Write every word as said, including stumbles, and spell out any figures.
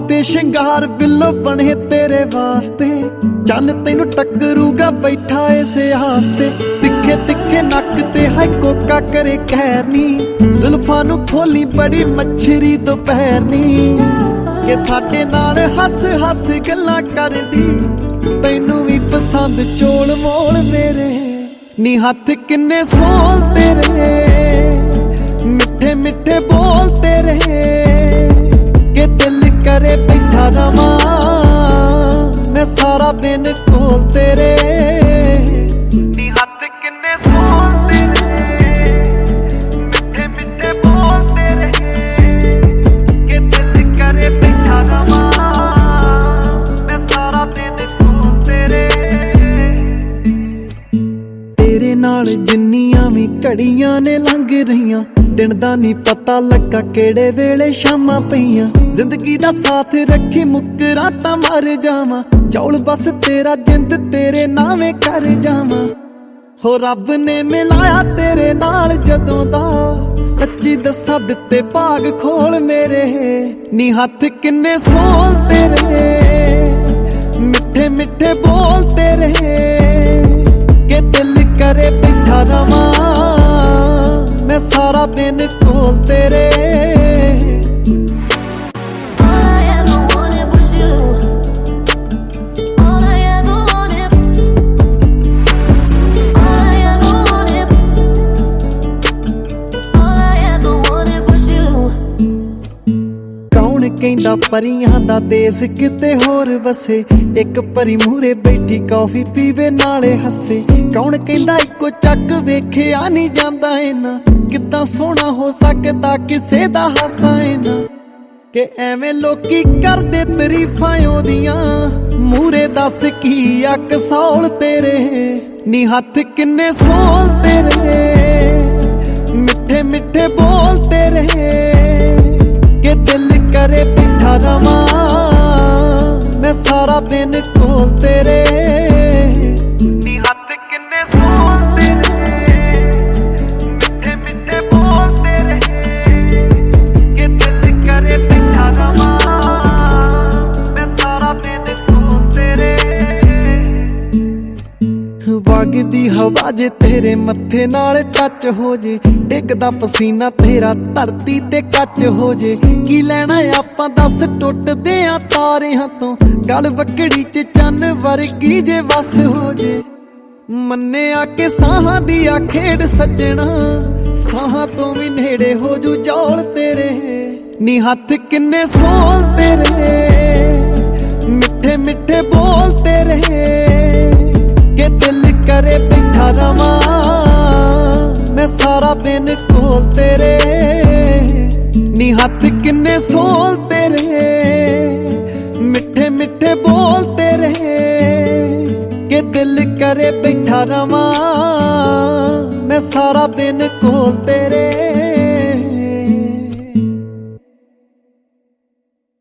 ते शिंगार बिल्लो बने तेरे वास्ते, चन तेनू टकरूगा बैठा इस आस्ते। तिखे तिखे नक ते है कोका करे कहरनी, जुल्फां नू खोली बड़ी मच्छरी दोपहर नी। के साडे नाल हस हस गल्लां करदी, तैनू भी पसंद चोल मोल मेरे। नी हथ किन्ने सोल तेरे, मिठे मिठे बोल तेरे, के दिल करे बैठा रवां मैं सारा दिन कोल तेरे। नी हथ किन्ने सोल तेरे, मिठे मिठे बोल तेरे, के दिल करे बैठा रवां मैं सारा दिन कोल तेरे। तेरे नाल जिन्नियां भी घड़ियां ने लंघ रहियां, दिन दा नी पता लगा केड़े वेले शामां पईयां। जिंदगी दा साथ रखी मुकरा तां मर जावां, चौल बस तेरा जिंद तेरे नावे कर जावां। हो रब ने मिलाया तेरे नाल जदों दा, सच्ची दसा दिते भाग खोल मेरे। नी हथ किन्ने सोल तेरे, मिठे मिठे बोल तेरे, के दिल करे बैठा रवां मैं सारा दिन कोल तेरे। कहंदा परियां दा देस किते होर वसे, एक परी मूरे बैठी कॉफी पीवे नाले हसे। कौन कहंदा इको चक वेखिया नहीं जांदा इना, किद्दां सोहना हो सकदा किसे दा हासा इना। के एवें लोकी करदे तरीफां ओदियां, मूरे दस की अक सौल तेरे। नी हथ किन्ने सोल तेरे, मिठे मिठे बोल तेरे, के दिल करे बैठा रवां मैं सारा दिन कोल तेरे। नी हथ किन्ने सोल तेरे, मिठे मिठे बोल तेरे, के दिल करे बैठा रवां मैं सारा दिन कोल तेरे। वगदी हवा जे तेरे मत्थे नाल टच हो जे, डिगदा पसीना तेरा धरती ते कच हो जे। की लैना आपां दस टुटदे आ तारियां तो, गल बकड़ी च चन्न वर्गी जे बस हो जे। मन्ने आके साहां दी आ खेड़ सज्जणा, साहां तो भी नेड़े हो जू जौल तेरे। नी हथ किन्ने सोल तेरे, मिठे मिठे बोल तेरे, के दिल करे बैठा रवां मैं सारा दिन कोल तेरे। नी हथ किन्ने सोल तेरे, मिठे मिठे बोल तेरे, के दिल करे बैठा रवां मैं सारा दिन कोल तेरे।